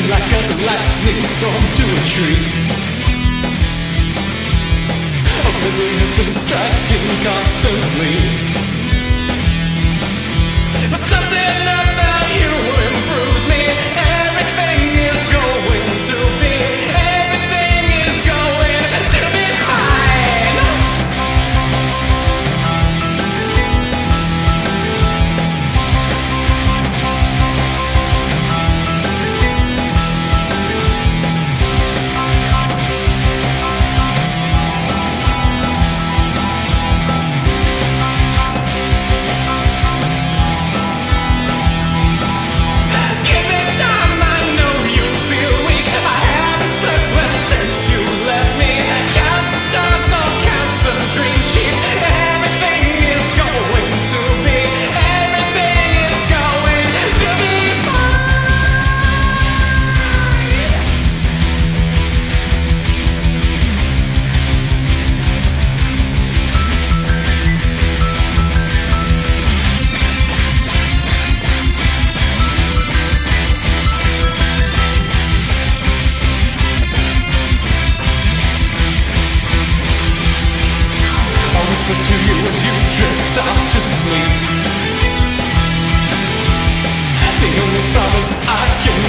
like a lightning storm to a tree. Oblivious and striking constantly. But something about you improves me. Everything is going to be. Everything is going to be fine. Whisper to you as you drift off to sleep. The only promise I can